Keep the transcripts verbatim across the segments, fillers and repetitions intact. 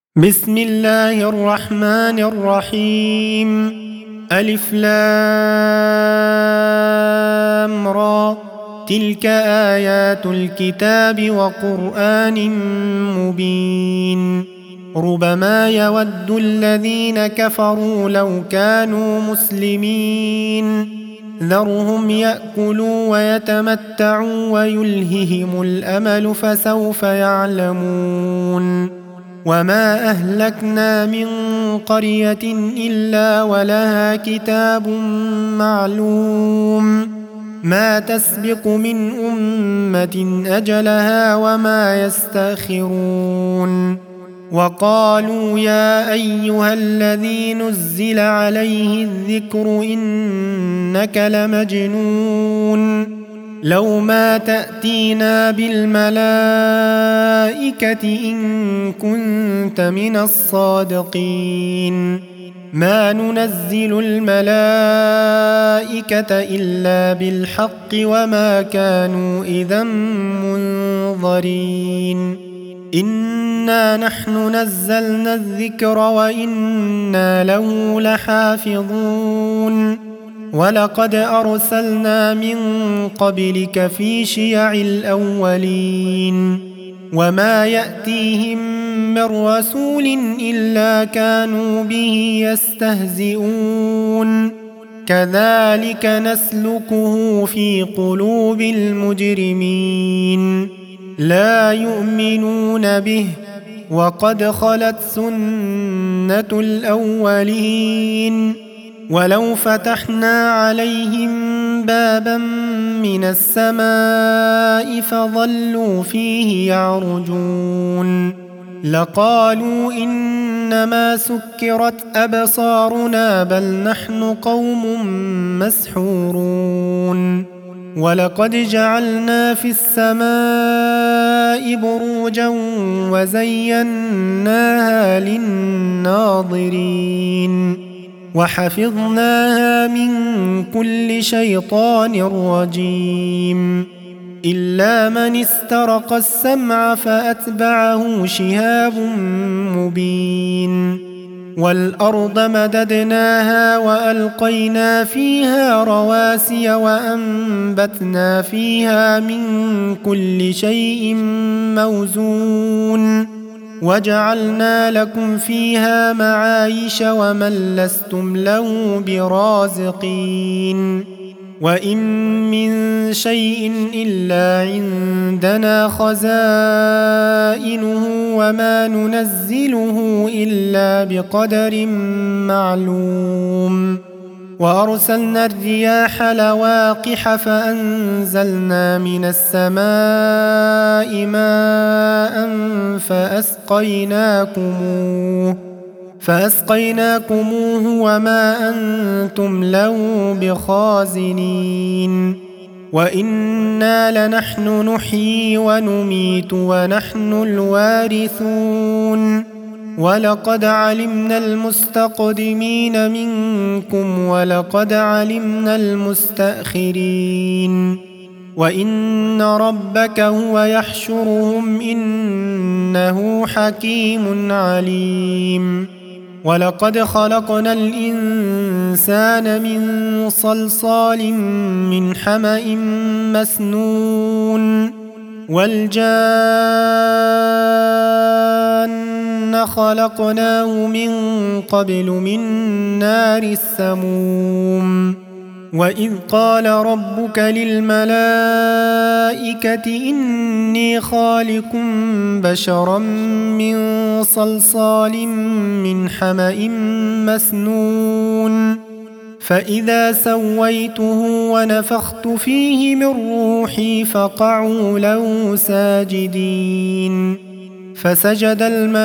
بسم الله الرحمن الرحيم. ألف لام را، تلك آيات الكتاب وقرآن مبين. ربما يود الذين كفروا لو كانوا مسلمين، ذرهم يأكلوا ويتمتعوا ويلههم الأمل فسوف يعلمون. وما أهلكنا من قرية إلا ولها كتاب معلوم، ما تسبق من أمة أجلها وما يستأخرون. وقالوا يا أيها الذي نزل عليه الذكر إنك لمجنون، لو ما تأتينا بالملائكة إن كنت من الصادقين. ما ننزل الملائكة إلا بالحق وما كانوا إذا منظرين. إنا نحن نزلنا الذكر وإنا له لحافظون. ولقد أرسلنا من قبلك في شيع الأولين، وما يأتيهم من رسول إلا كانوا به يستهزئون. كذلك نسلكه في قلوب المجرمين، لا يؤمنون به وقد خلت سنة الأولين. ولو فتحنا عليهم بابا من السماء فظلوا فيه يعرجون لقالوا إنما سكرت أبصارنا بل نحن قوم مسحورون. ولقد جعلنا في السماء بروجا وزيناها للناظرين وحفظناها من كل شيطان رجيم، إلا من استرق السمع فأتبعه شهاب مبين. والأرض مددناها وألقينا فيها رواسي وأنبتنا فيها من كل شيء موزون، وجعلنا لكم فيها معايش ومن لستم له برازقين. وإن من شيء إلا عندنا خزائنه وما ننزله إلا بقدر معلوم. وأرسلنا الرياح لواقح فأنزلنا من السماء ماء فأسقيناكموه فأسقيناكموه وما أنتم له بخازنين. وإنا لنحن نحيي ونميت ونحن الوارثون. ولقد علمنا المستقدمين منكم ولقد علمنا المستأخرين. وإن ربك هو يحشرهم إنه حكيم عليم. ولقد خلقنا الإنسان من صلصال من حمأ مسنون. والجان خلقناه من قبل من نار السموم. وإذ قال ربك للملائكة إني خالق بشرا من صلصال من حمأ مسنون، فإذا سويته ونفخت فيه من روحي فقعوا له ساجدين. فسجد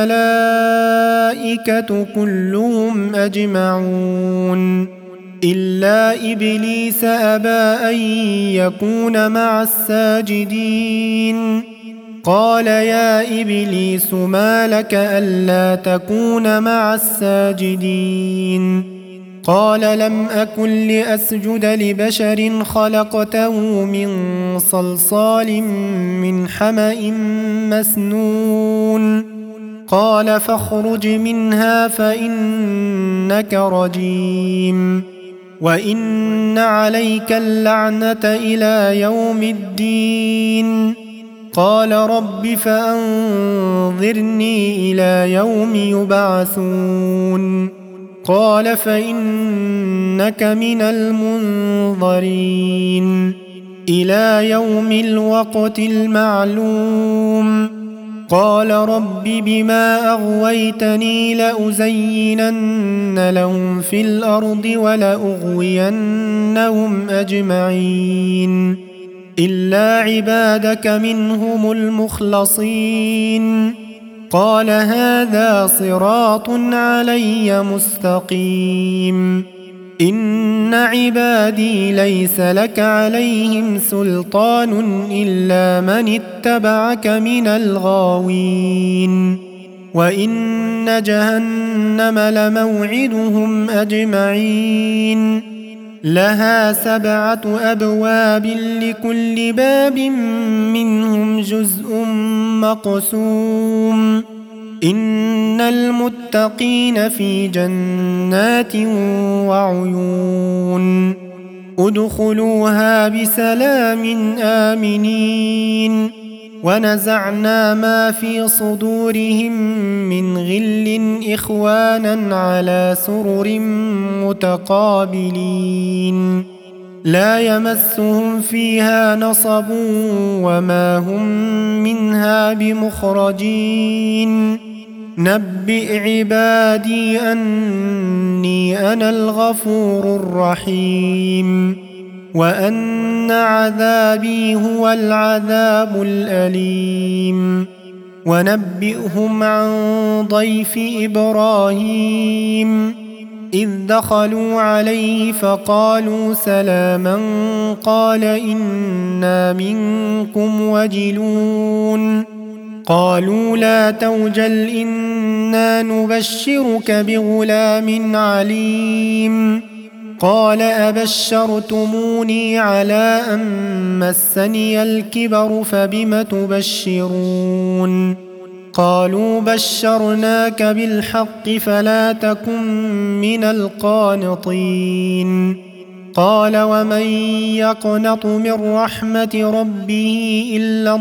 الملائكة كلهم أجمعون إلا إبليس أبى أن يكون مع الساجدين. قال يا إبليس ما لك ألا تكون مع الساجدين؟ قال لم أكن لأسجد لبشر خلقته من صلصال من حمأ مسنون قال فاخرج منها فإنك رجيم وإن عليك اللعنة إلى يوم الدين. قال رب فأنظرني إلى يوم يبعثون. قال فإنك من المنظرين إلى يوم الوقت المعلوم. قال رب بما أغويتني لأزينن لهم في الأرض ولأغوينهم أجمعين إلا عبادك منهم المخلصين. قال هذا صراط علي مستقيم. إن عبادي ليس لك عليهم سلطان إلا من اتبعك من الغاوين. وإن جهنم لموعدهم أجمعين لها سبعة أبواب لكل باب منهم جزء مقسوم. إن المتقين في جنات وعيون ادخلوها بسلام آمنين. ونزعنا ما في صدورهم من غل إخوانا على سرر متقابلين لا يمسهم فيها نصب وما هم منها بمخرجين. نبئ عبادي أني أنا الغفور الرحيم وأن عذابي هو العذاب الأليم. ونبئهم عن ضيف إبراهيم إذ دخلوا عليه فقالوا سلاما قال إنا منكم وجلون. قالوا لا توجل إنا نبشرك بغلام عليم. قال أبشرتموني على أن مسني الكبر فبم تبشرون. قالوا بشرناك بالحق فلا تكن من القانطين. قال ومن يقنط من رحمة ربه إلا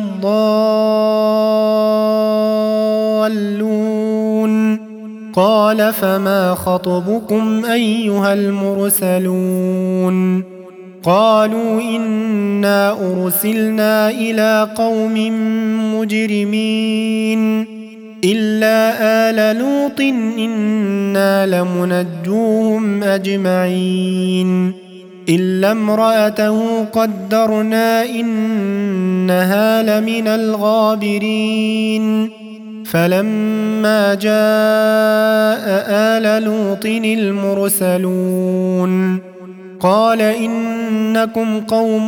الضالون. قال فما خطبكم أيها المرسلون؟ قالوا إنا أرسلنا إلى قوم مجرمين إلا آل لوط إنا لمنجوهم أجمعين إلا امرأته قدرنا إنها لمن الغابرين. فلما جاء آل لوط المرسلون قال إنكم قوم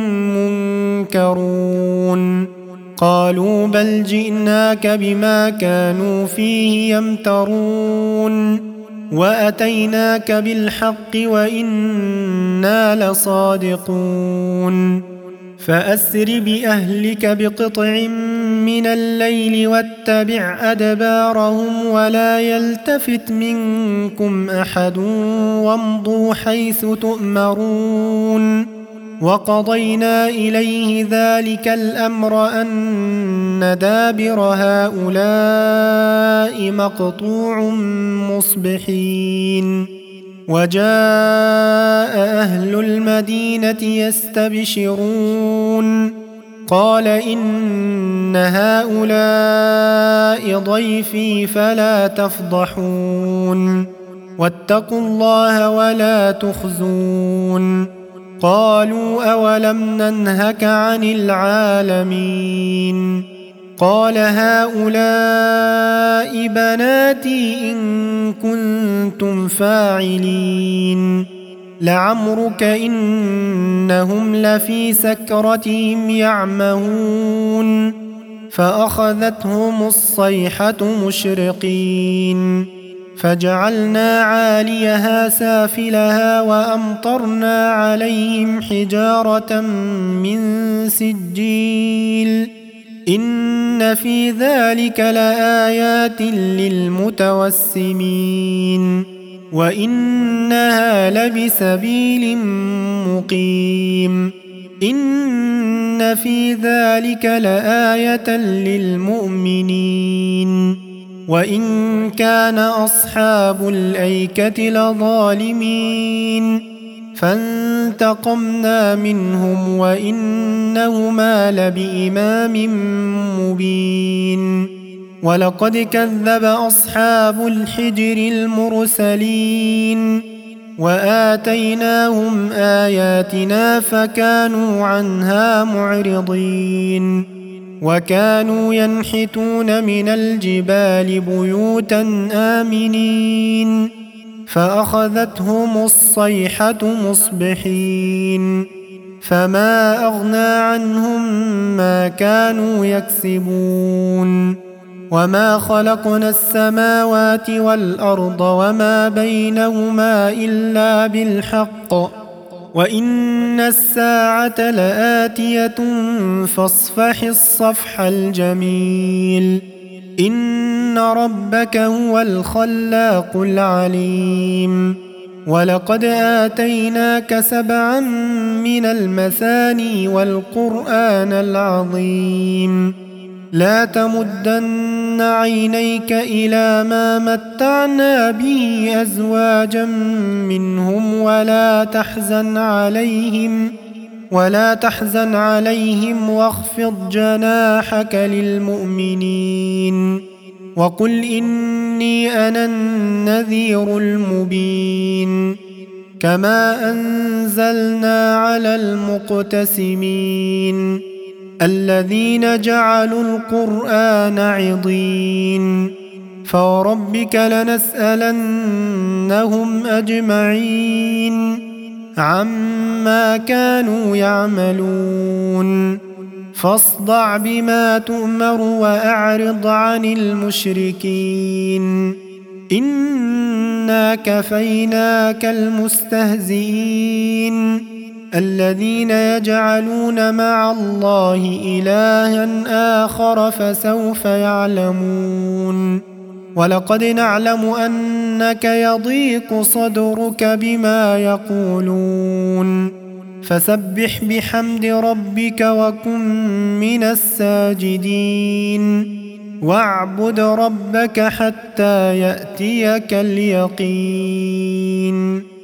منكرون. قالوا بل جئناك بما كانوا فيه يمترون وأتيناك بالحق وإنا لصادقون. فأسر بأهلك بقطع من الليل واتبع أدبارهم ولا يلتفت منكم أحد وامضوا حيث تؤمرون. وقضينا إليه ذلك الأمر أن دابر هؤلاء مقطوع مصبحين. وجاء أهل المدينة يستبشرون قال إن هؤلاء ضيفي فلا تفضحون واتقوا الله ولا تخزون. قالوا أولم ننهك عن العالمين؟ قال هؤلاء بناتي إن كنتم فاعلين. لعمرك إنهم لفي سكرتهم يعمهون فأخذتهم الصيحة مشرقين فجعلنا عاليها سافلها وأمطرنا عليهم حجارة من سجيل إن في ذلك لآيات للمتوسمين وإنها لبسبيل مقيم إن في ذلك لآية للمؤمنين وإن كان أصحاب الأيكة لظالمين فانتقمنا منهم وإنهما لبإمام مبين ولقد كذب أصحاب الحجر المرسلين وآتيناهم آياتنا فكانوا عنها معرضين وكانوا ينحتون من الجبال بيوتا آمنين فأخذتهم الصيحة مصبحين فما أغنى عنهم ما كانوا يكسبون وما خلقنا السماوات والأرض وما بينهما إلا بالحق وإن الساعة لآتية فاصفح الصفح الجميل إن ربك هو الخلاق العليم ولقد آتيناك سبعا من المثاني والقرآن العظيم لا تمدن عينيك إلى ما متعنا به أزواجا منهم ولا تحزن عليهم ولا تحزن عليهم واخفض جناحك للمؤمنين وقل إني أنا النذير المبين كما أنزلنا على المقتسمين الذين جعلوا القرآن عضين فوربك لنسألنهم أجمعين عما كانوا يعملون فاصدع بما تؤمر وأعرض عن المشركين إنا كفيناك المستهزئين الذين يجعلون مع الله إلها آخر فسوف يعلمون ولقد نعلم أنك يضيق صدرك بما يقولون فسبح بحمد ربك وكن من الساجدين واعبد ربك حتى يأتيك اليقين.